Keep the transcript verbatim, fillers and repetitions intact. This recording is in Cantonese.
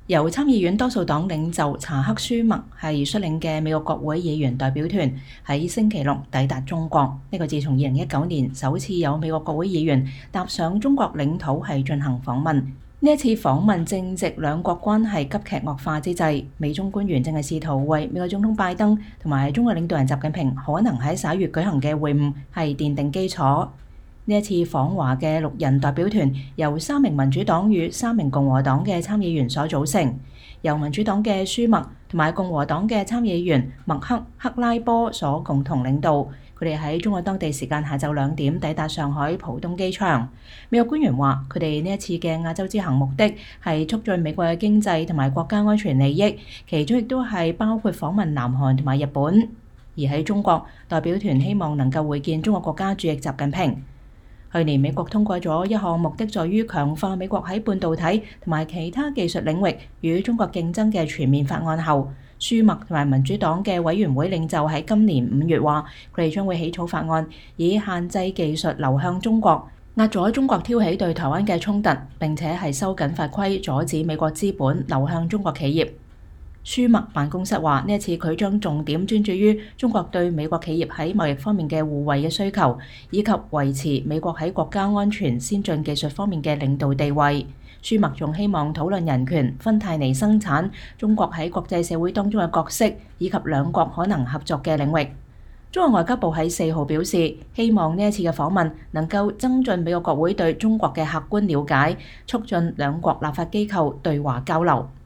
由參議院多數黨領袖查克舒默係率領嘅美國國會議員代表團喺星期六抵達中國。呢、這個自從二零一九年首次有美國國會議員踏上中國領土係進行訪問。呢一次訪問正值兩國關係急劇惡化之際，美中官員正係試圖為美國總統拜登同埋中國領導人習近平可能喺十一月舉行嘅會晤係奠定基礎。呢一次訪華嘅六人代表團由三名民主黨與三名共和黨嘅參議員所組成，由民主黨嘅舒默同埋共和黨嘅參議員麥克克拉波所共同領導。佢哋喺中國當地時間下晝兩點抵達上海浦東機場。美國官員話，佢哋呢一次嘅亞洲之行目的係促進美國嘅經濟同埋國家安全利益，其中亦都係包括訪問南韓同埋日本。而喺中國，代表團希望能夠會見中國國家主席習近平。去年美國通過咗一項目的在於強化美國喺半導體同埋其他技術領域與中國競爭嘅全面法案後，舒默同埋民主黨嘅委員會領袖喺今年五月話，佢哋將會起草法案，以限制技術流向中國，壓阻中國挑起對台灣嘅衝突，並且係收緊法規，阻止美國資本流向中國企業。舒默辦公室話，呢一次佢將重點專注於中國對美國企業喺貿易方面嘅互惠嘅需求，以及維持美國喺國家安全先進技術方面嘅領導地位。舒默仲希望討論人權、芬太尼生產、中國喺國際社會當中嘅角色，以及兩國可能合作嘅領域。中國外交部喺四號表示，希望呢一次嘅訪問能夠增進美國國會對中國嘅客觀了解，促進兩國立法機構對華交流。